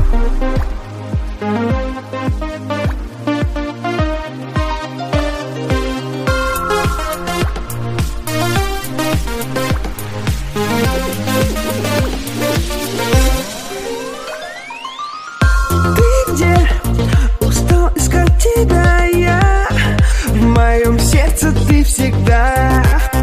Тебя я, в моем сердце ты всегда.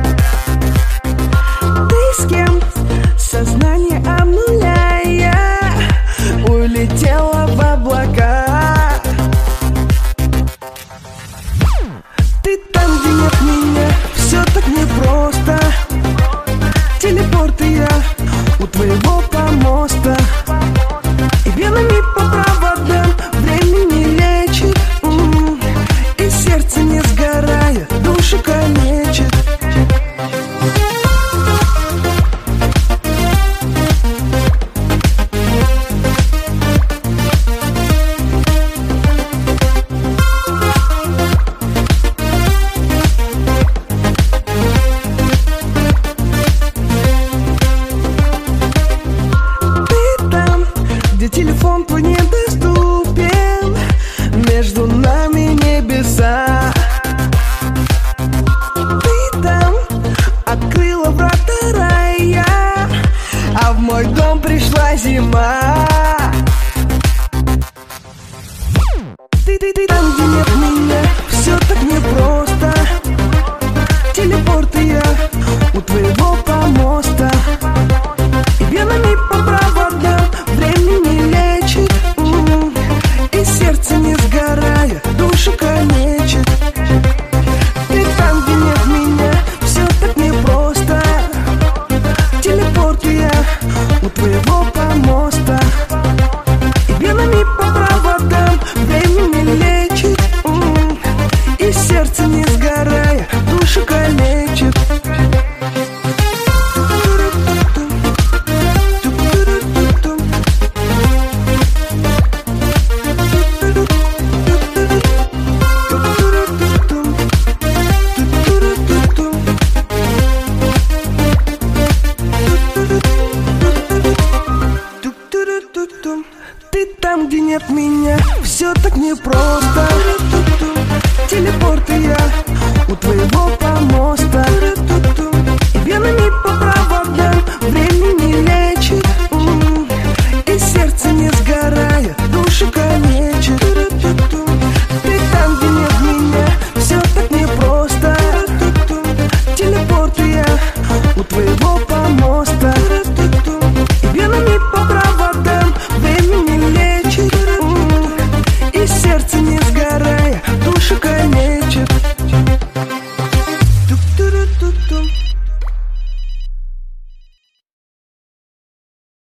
Ты с кем, сознание обнуляя, улетела в облака. Ты там, где нет меня, все так непросто. Телепорты я у твоего помоста, и венами по проводам времени лечит. Сердце не сгорая, душу калечит. Ты там, где телефон твой недоступен, между нами небеса. Ты там открыла врата рая, а в мой дом пришла зима. Ты там, где нет меня, все так непросто. Телепорты я у твоего помоста, и венами по проводам времени лечит. И сердце не сгорая, душу калечит. Ты там, где нет меня, все так непросто. Телепорты я у твоего помоста, и венами по проводам времени лечит. И сердце не сгорая, душу калечит. Ты там, где нет меня, все так непросто. Телепорты я у твоего помоста, и венами по проводам времени лечит. И сердце не сгорая, душу калечит. Ты там, где нет меня, все так непросто. Телепорты я у твоего помоста, и венами по проводам времени лечит. И сердце не сгорая, душу калечит. Тук-туру-ту-тум.